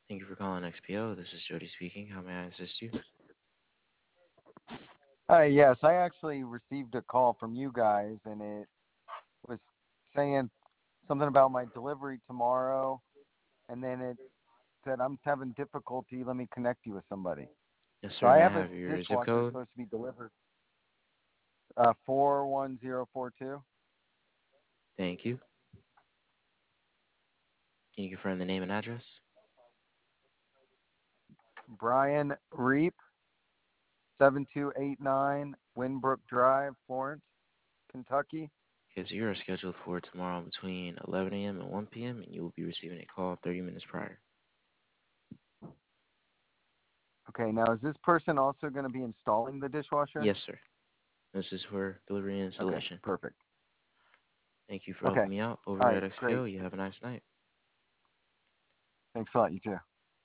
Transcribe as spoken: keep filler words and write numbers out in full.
Thank you for calling X P O. This is Jody speaking. How may I assist you? Hi, yes, I actually received a call from you guys, and it was saying something about my delivery tomorrow, and then it said I'm having difficulty. Let me connect you with somebody. Yes, So sir. I May I have a have your zip dishwasher code? supposed to be delivered uh, four one zero four two. Thank you. Can you confirm the name and address? Brian Reap, seven two eight nine Winbrook Drive, Florence, Kentucky. Yes, you are scheduled for tomorrow between eleven a m and one p m and you will be receiving a call thirty minutes prior. Okay, now is this person also going to be installing the dishwasher? Yes, sir. This is for delivery and Okay, installation. perfect. Thank you for Okay, helping me out all over at right, X P O. great. You have a nice night. Thanks a lot, you too.